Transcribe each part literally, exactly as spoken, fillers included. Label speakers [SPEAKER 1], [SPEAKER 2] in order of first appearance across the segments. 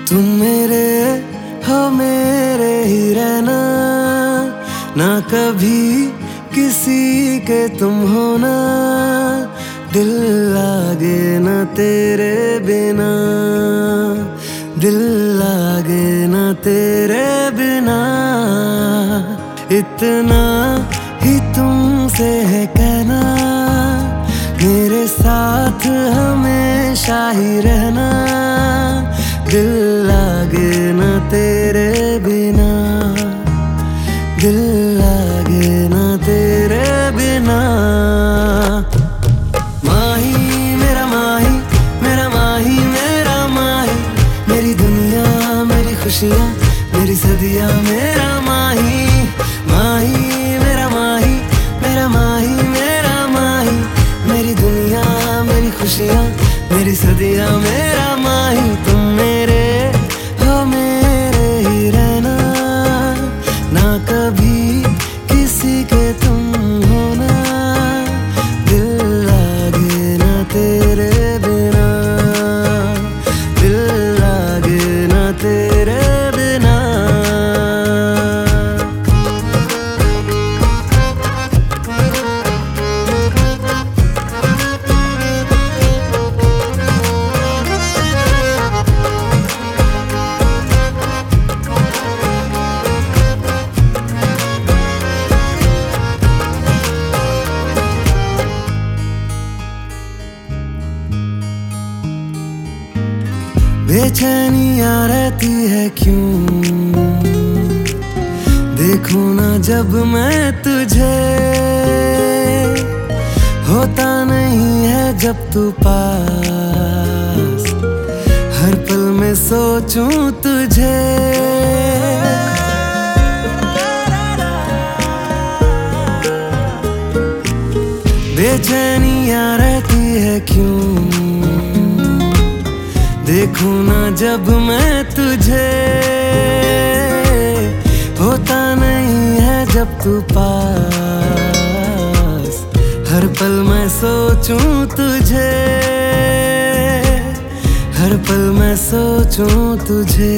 [SPEAKER 1] तुम मेरे हो मेरे ही रहना, ना कभी किसी के तुम होना। दिल लागे ना तेरे बिना, दिल लागे ना तेरे बिना। इतना ही तुमसे है कहना, मेरे साथ हमेशा ही रहना। दिल लागे ना तेरे बिना, दिल लागे ना तेरे बिना। माही मेरा माही, मेरा माही मेरा माही, मेरी दुनिया मेरी खुशियाँ मेरी सदियाँ। मेरा माही माही मेरा माही, मेरा माही मेरा माही, मेरी दुनिया मेरी खुशियाँ मेरी सदियाँ। मेरा माही तुम मेरे हो मेरे ही रहना, ना कभी किसी के तुम होना। दिल लागे ना तेरे बिना, दिल लागे ना तेरे बिना। बेचैनियाँ रहती है क्यों, देखूं ना जब मैं तुझे। होता नहीं है जब तू पास, हर पल में सोचूं तुझे। बेचैनियाँ रहती है क्यों, देखूं ना जब मैं तुझे। होता नहीं है जब तू पास, हर पल मैं सोचूं तुझे, हर पल मैं सोचूं तुझे।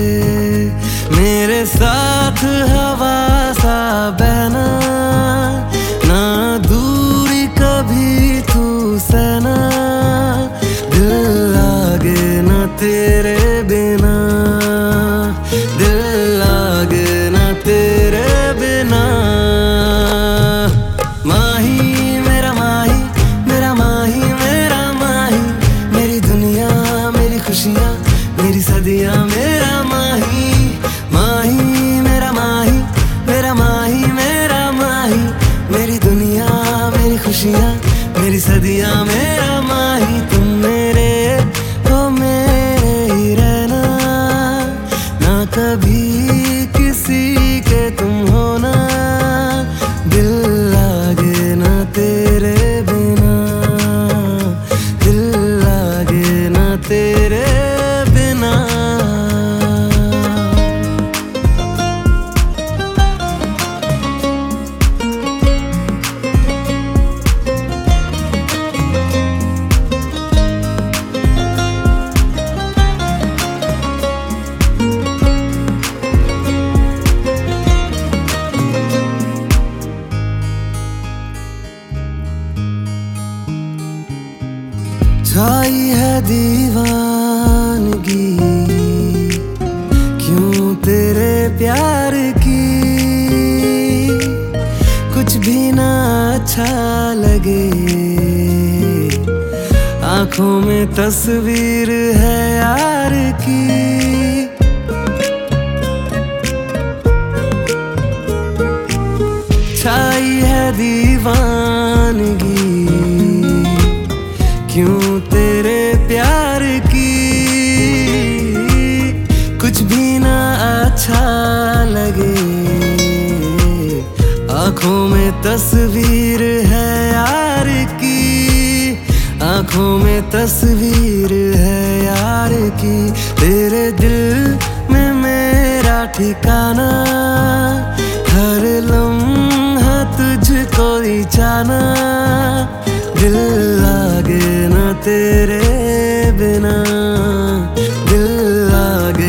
[SPEAKER 1] मेरे साथ हवा सा बहना, ना दूरी कभी तू सहना। दिल लागे ना तेरे बिना, दिल लागे ना तेरे बिना। माही मेरा माही, मेरा माही मेरा माही, मेरी दुनिया मेरी खुशियाँ मेरी सदियाँ। मेरा माही माही मेरा माही, मेरा माही मेरा माही, मेरी दुनिया मेरी खुशियाँ मेरी सदियाँ। मेरा माही तुम मेरे हो मेरे ही रहना, ना कभी किसी के तुम होना। दिल लागे ना तेरे बिना, दिल लागे ना तेरे बिना। छाई है दीवानगी क्यों तेरे प्यार की, कुछ भी ना अच्छा लगे। आंखों में तस्वीर है यार की, छाई है दीवानगी क्यों तेरे प्यार की, कुछ भी ना अच्छा लगे। आंखों में तस्वीर है यार की, आंखों में तस्वीर है यार की। तेरे दिल में मेरा ठिकाना, हर लम्हा तुझको ही जाना। दिल लागे ना तेरे बिना, दिल लागे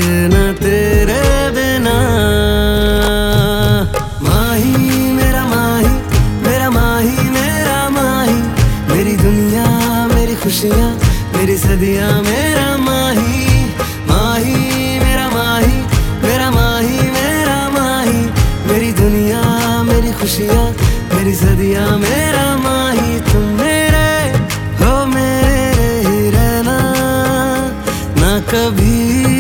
[SPEAKER 1] खुशियाँ मेरी सदियाँ मेरा माही तुम मेरे हो, मेरे ही रहना ना कभी